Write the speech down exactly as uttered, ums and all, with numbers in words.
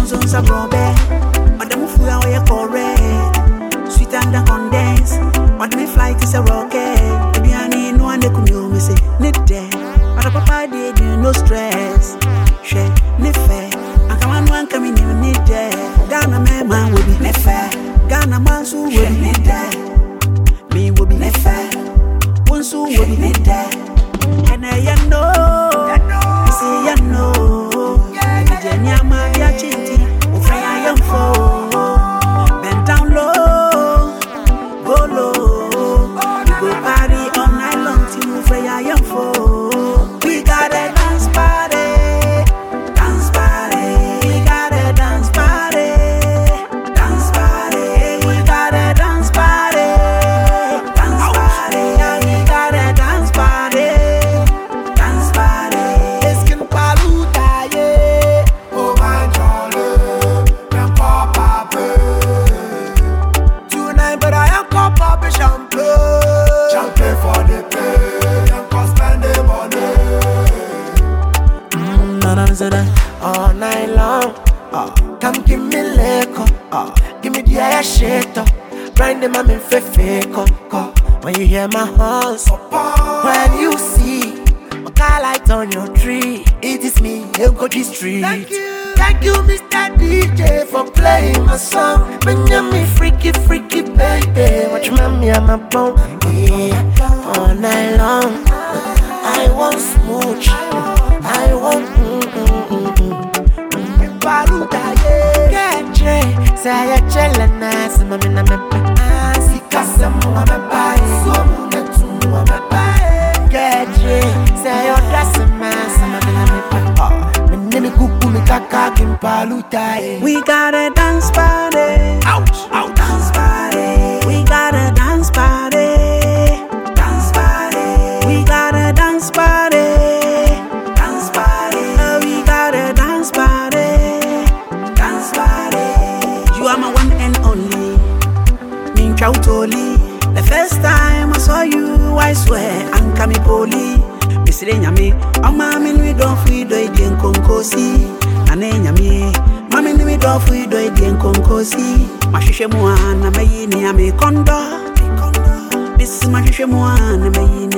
on some robber. Madame Fua, you correct. Sweet and the condense. What me flight is a rocket. Baby, I need no one to come home. Me say, need there. But a papa did you no stress. Share, ne fair. I come on one coming in, need there. Ghana man will be ne fair. Ghana man so will be need there. Me will be ne fair. One so will be need there. And I know, I say I know. Virginia, my dear chinty, who fry I am for. Bend down low, go low. We go party all night long till who fry I am for. We got a dance party, dance party. We got a dance party, dance party. We got a dance party, dance party. Yeah, we got a dance party. All night long, uh, come give me liquor, uh, give me the air shit up, grind them I'm in fefe, when you hear my horns, when you see my car light on your tree, it is me, you go the street. Thank you, thank you, Mister D J, for playing my song. When you're me freaky, freaky baby, watch me, I'm a bone, yeah. All night long, I want smooch, I want. Mm, mm, mm, mm. Get Dre, say a chillin' some in a map. See, cause I'm a buy, so I'm a buy. Get Dre, say your dress a man, some in a map. And then the cuckoo make a cock in Paluta. We got a dance party, ouch, ouch, dance party. We got a dance party, dance party. We got a dance party, dance party. We got a dance party. You are my one and only, Min Chautoli. The first time I saw you, I swear, I'm coming poli. Miss Renyame, oh mammy, we don't free do it in Concosi. Nananyame, mammy, we don't free do it in Concosi. Mashishamuana, my yin, I'm a condor. Miss Mashishamuana, my yin.